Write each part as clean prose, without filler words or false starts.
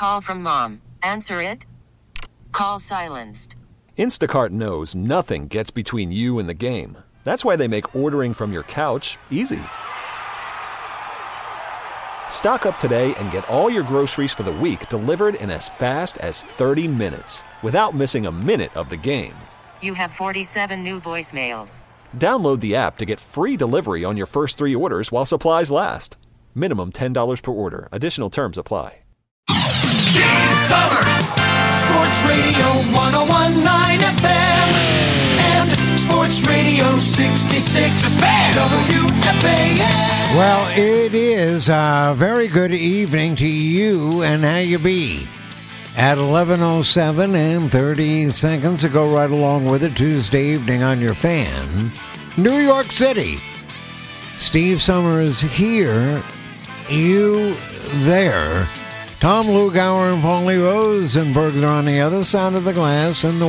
call from mom. Answer it. Call silenced. Instacart knows nothing gets between you and the game. That's why they make ordering from your couch easy. Stock up today and get all your groceries for the week delivered in as fast as 30 minutes without missing a minute of the game. You have 47 new voicemails. Download the app to get free delivery on your first 3 orders while supplies last. Minimum $10 per order. Additional terms apply. Steve Summers, Sports Radio 101.9 FM and Sports Radio 66 WFAN. Well, it is a very good evening to you, and how you be. At 11:07 and 30 seconds to go right along with it, Tuesday evening on your fan, New York City. Steve Summers here, you there. Tom Lugauer and Paulie Rosenberg on the other side of the glass, and the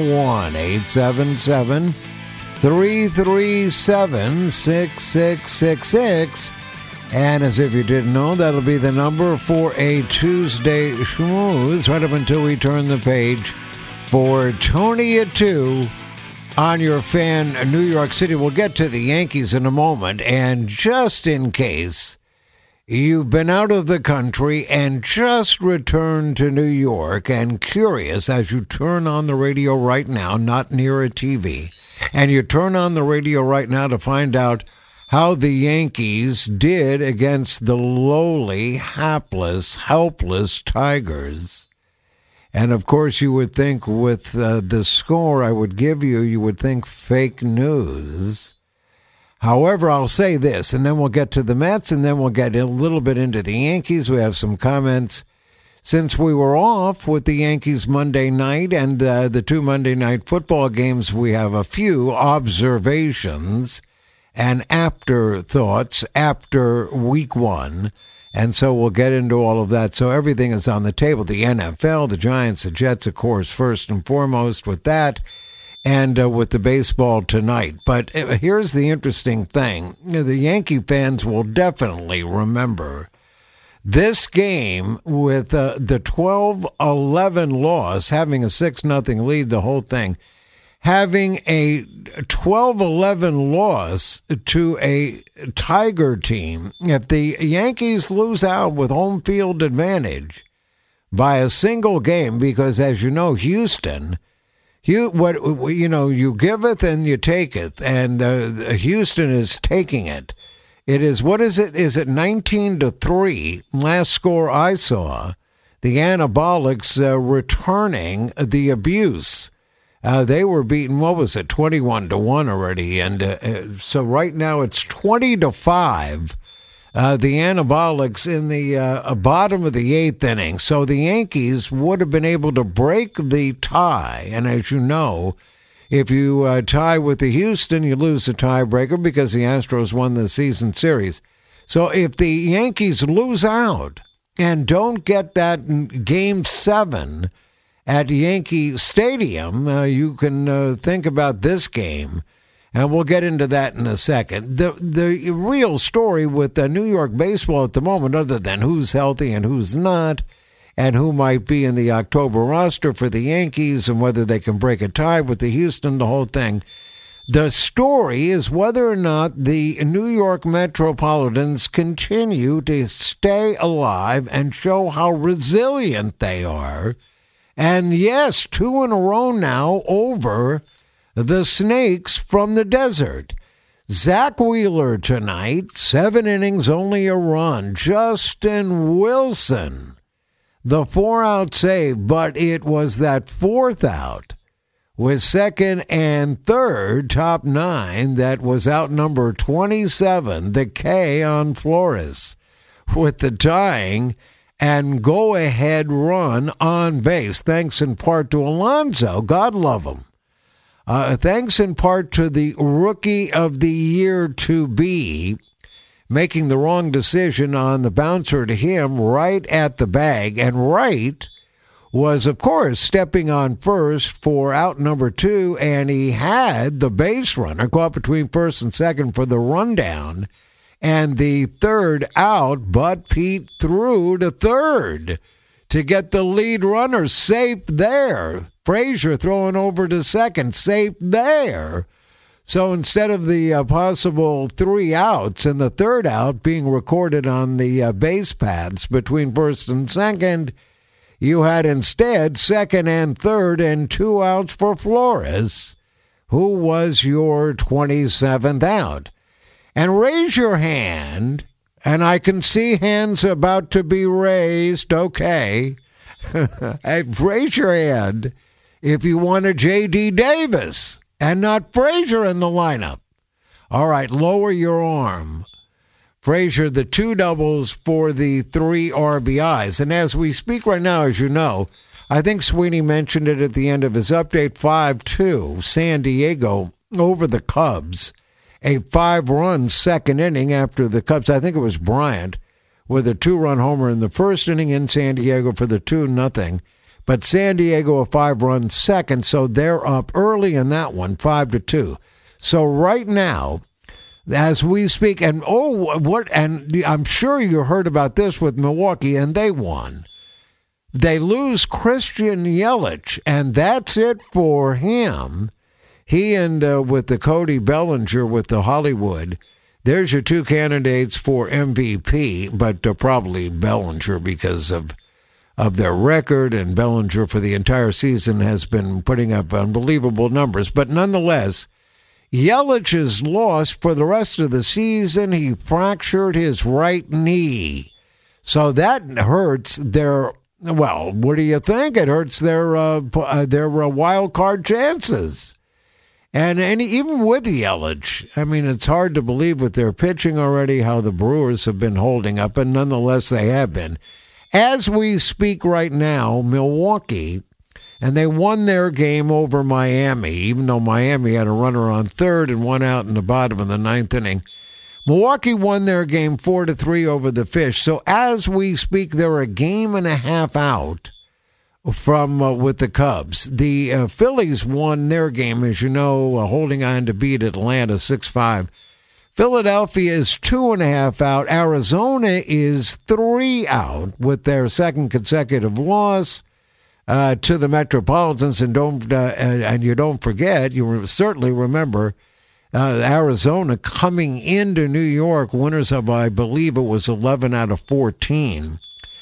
1-877-337-6666. And as if you didn't know, that'll be the number for a Tuesday schmooze right up until we turn the page for Tony at 2 on your fan New York City. We'll get to the Yankees in a moment. And just in case you've been out of the country and just returned to New York and curious as you turn on the radio right now, not near a TV, and you turn on the radio right now to find out how the Yankees did against the lowly, hapless, helpless Tigers. And, of course, you would think with the score I would give you, you would think fake news. However, I'll say this, and then we'll get to the Mets, and then we'll get a little bit into the Yankees. We have some comments. Since we were off with the Yankees Monday night and the 2 Monday night football games, we have a few observations and afterthoughts after week 1. And so we'll get into all of that. So everything is on the table. The NFL, the Giants, the Jets, of course, first and foremost with that, and with the baseball tonight. But here's the interesting thing. The Yankee fans will definitely remember this game with the 12-11 loss, having a 6-0 lead, the whole thing. Having a 12-11 loss to a Tiger team, if the Yankees lose out with home field advantage by a single game, because as you know, Houston, you giveth and you taketh, and Houston is taking it. It is, what is it? Is it 19-3? Last score I saw, the Anabolics returning the abuse. They were beaten, 21-1 already, and so right now it's 20-5. The Anabolics in the bottom of the 8th inning. So the Yankees would have been able to break the tie, and as you know, if you tie with the Houston, you lose the tiebreaker because the Astros won the season series. So if the Yankees lose out and don't get that Game 7 at Yankee Stadium, you can think about this game, and we'll get into that in a second. The real story with New York baseball at the moment, other than who's healthy and who's not, and who might be in the October roster for the Yankees, and whether they can break a tie with the Houston, the whole thing. The story is whether or not the New York Metropolitans continue to stay alive and show how resilient they are. And yes, 2 in a row now over the Snakes from the desert. Zach Wheeler tonight, 7 innings, only a run. Justin Wilson, the 4-out save, but it was that 4th out with 2nd and 3rd, top 9, that was out number 27, the K on Flores, with the tying and go-ahead run on base, thanks in part to Alonso, God love him. Thanks in part to the Rookie of the Year to be, making the wrong decision on the bouncer to him right at the bag. And Wright was, of course, stepping on first for out number 2, and he had the base runner caught between first and second for the rundown. And the 3rd out, but Pete threw to 3rd to get the lead runner safe there. Frazier throwing over to second, safe there. So instead of the possible 3 outs and the third out being recorded on the base paths between first and second, you had instead second and third and 2 outs for Flores, who was your 27th out. And raise your hand, and I can see hands about to be raised. Okay. Hey, raise your hand if you want a J.D. Davis and not Frazier in the lineup. All right, lower your arm. Frazier, the 2 doubles for the 3 RBIs. And as we speak right now, as you know, I think Sweeney mentioned it at the end of his update, 5-2, San Diego over the Cubs. A 5-run second inning after the Cubs, I think it was Bryant, with a 2-run homer in the first inning in San Diego for the 2-0. But San Diego a 5-run second, so they're up early in that one, 5-2. So right now, as we speak, and I'm sure you heard about this with Milwaukee, and they won. They lose Christian Yelich, and that's it for him. He and with the Cody Bellinger with the Hollywood, there's your 2 candidates for MVP, but probably Bellinger because of their record, and Bellinger for the entire season has been putting up unbelievable numbers. But nonetheless, Yelich is lost for the rest of the season. He fractured his right knee. So that hurts their, well, what do you think? It hurts their wild card chances. And even with Yelich, I mean, it's hard to believe with their pitching already how the Brewers have been holding up, and nonetheless they have been. As we speak right now, Milwaukee, and they won their game over Miami, even though Miami had a runner on third and 1 out in the bottom of the 9th inning. Milwaukee won their game 4-3 over the Fish. So as we speak, they're a game and a half out from with the Cubs. The Phillies won their game, as you know, holding on to beat Atlanta 6-5. Philadelphia is 2.5 out. Arizona is 3 out with their second consecutive loss to the Metropolitans. And you don't forget, you certainly remember Arizona coming into New York, winners of, I believe it was 11 out of 14.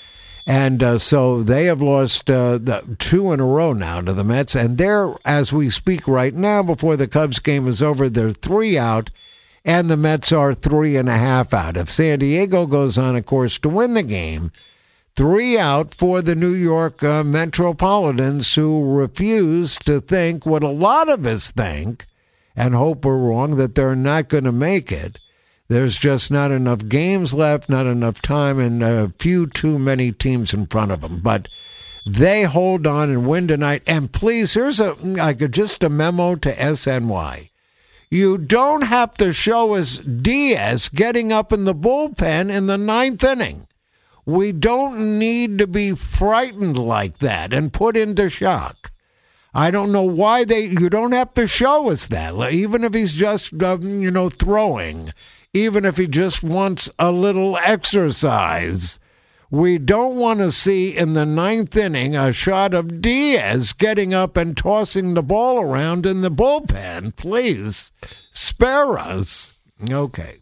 And so they have lost 2 in a row now to the Mets. And they're, as we speak right now, before the Cubs game is over, they're 3 out, and the Mets are 3.5 out. If San Diego goes on, of course, to win the game, 3 out for the New York Metropolitans, who refuse to think what a lot of us think, and hope we're wrong, that they're not going to make it. There's just not enough games left, not enough time, and a few too many teams in front of them. But they hold on and win tonight. And please, here's just a memo to SNY. You don't have to show us Diaz getting up in the bullpen in the 9th inning. We don't need to be frightened like that and put into shock. I don't know why you don't have to show us that, even if he's just, throwing. Even if he just wants a little exercise. We don't want to see in the 9th inning a shot of Diaz getting up and tossing the ball around in the bullpen. Please, spare us. Okay,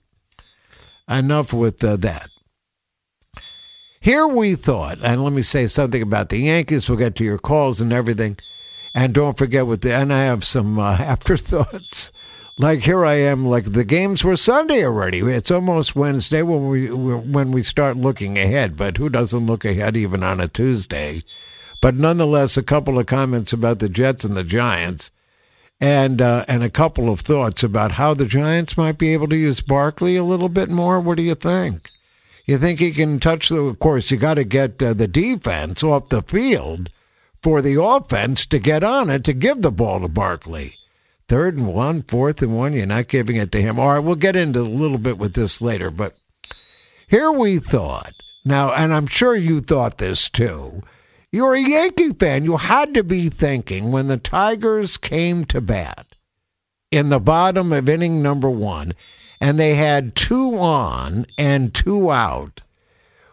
enough with that. Here we thought, and let me say something about the Yankees. We'll get to your calls and everything. And don't forget and I have some afterthoughts. Like here I am, like the games were Sunday already. It's almost Wednesday when we start looking ahead, but who doesn't look ahead even on a Tuesday? But nonetheless, a couple of comments about the Jets and the Giants, and a couple of thoughts about how the Giants might be able to use Barkley a little bit more. What do you think? You think he can touch of course, you got to get the defense off the field for the offense to get on it, to give the ball to Barkley. 3rd and 1, 4th and 1, you're not giving it to him. All right, we'll get into a little bit with this later, but here we thought, now, and I'm sure you thought this too, you're a Yankee fan. You had to be thinking when the Tigers came to bat in the bottom of inning number 1, and they had 2 on and 2 out.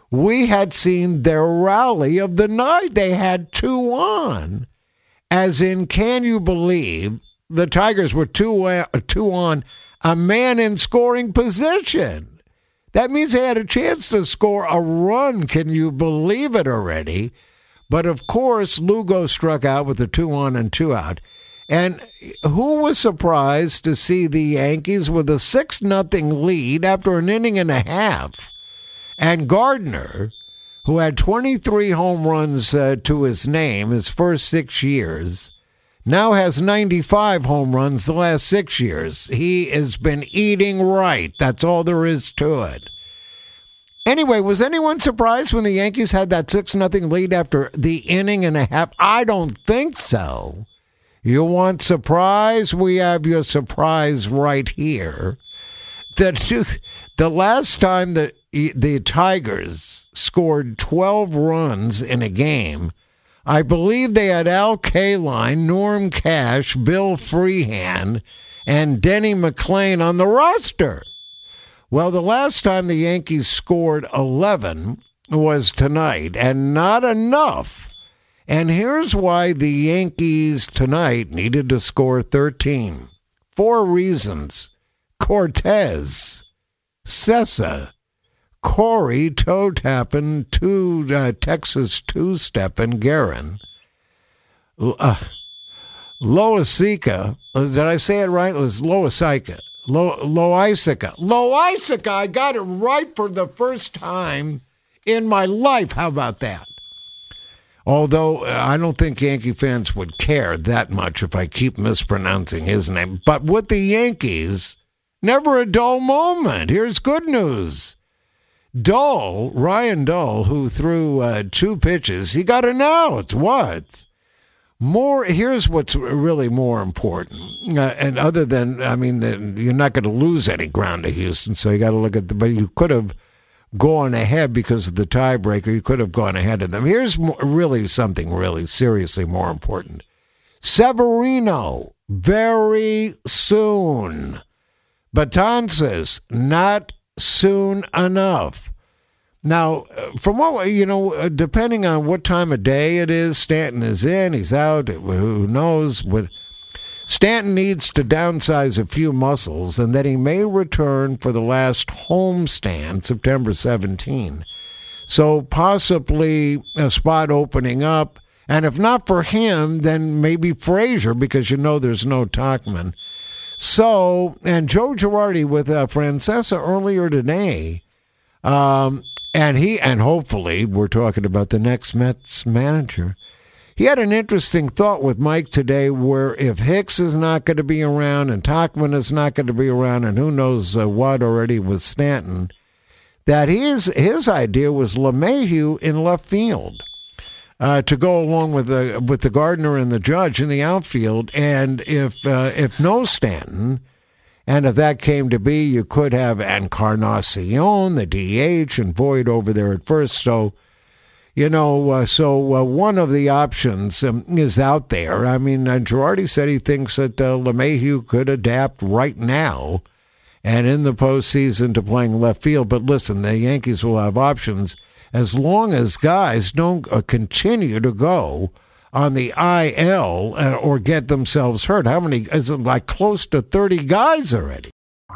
we had seen their rally of the night. They had 2 on. As in, can you believe the Tigers were 2 on, a man in scoring position? That means they had a chance to score a run. Can you believe it already? But, of course, Lugo struck out with a 2 on and 2 out. And who was surprised to see the Yankees with a 6-0 lead after an inning and a half? And Gardner, who had 23 home runs to his name his first 6 years, now has 95 home runs the last 6 years. He has been eating right. That's all there is to it. Anyway, was anyone surprised when the Yankees had that 6-0 lead after the inning and a half? I don't think so. You want surprise? We have your surprise right here. The last time that the Tigers scored 12 runs in a game, I believe they had Al Kaline, Norm Cash, Bill Freehan, and Denny McLain on the roster. Well, the last time the Yankees scored 11 was tonight, and not enough. And here's why the Yankees tonight needed to score 13. 4 reasons. Cortez, Sessa, Corey, toe-tapping, Texas two-stepping, Guerin, Loisica. Did I say it right? It was Loisica. Loisica. I got it right for the first time in my life. How about that? Although I don't think Yankee fans would care that much if I keep mispronouncing his name. But with the Yankees, never a dull moment. Here's good news. Ryan Dull, who threw 2 pitches, he got an out. What? Here's what's really more important. And other than, you're not going to lose any ground to Houston, so you got to look at but you could have gone ahead because of the tiebreaker. You could have gone ahead of them. Here's really something really seriously more important. Severino, very soon. Betances, not soon enough. Now, from what, depending on what time of day it is, Stanton is in, he's out, who knows. Stanton needs to downsize a few muscles, and then he may return for the last homestand, September 17. So possibly a spot opening up, and if not for him, then maybe Frazier, because there's no Tauchman. So, and Joe Girardi with Francesa earlier today, and hopefully we're talking about the next Mets manager. He had an interesting thought with Mike today where if Hicks is not going to be around and Tauchman is not going to be around and who knows what already with Stanton, that his idea was LeMahieu in left field to go along with the Gardner and the Judge in the outfield. And if no Stanton, and if that came to be, you could have Encarnacion, the DH, and Voit over there at first. So, one of the options is out there. Girardi said he thinks that LeMahieu could adapt right now and in the postseason to playing left field. But listen, the Yankees will have options as long as guys don't continue to go on the IL or get themselves hurt. How many? Is it like close to 30 guys already?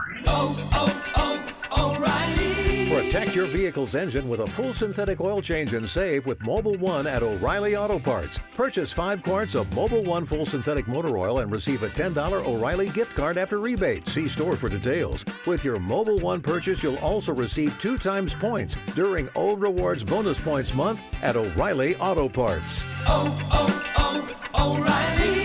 O'Reilly. Protect your vehicle's engine with a full synthetic oil change and save with Mobil 1 at O'Reilly Auto Parts. Purchase 5 quarts of Mobil 1 full synthetic motor oil and receive a $10 O'Reilly gift card after rebate. See store for details. With your Mobil 1 purchase, you'll also receive 2 times points during O Rewards Bonus Points Month at O'Reilly Auto Parts. O'Reilly.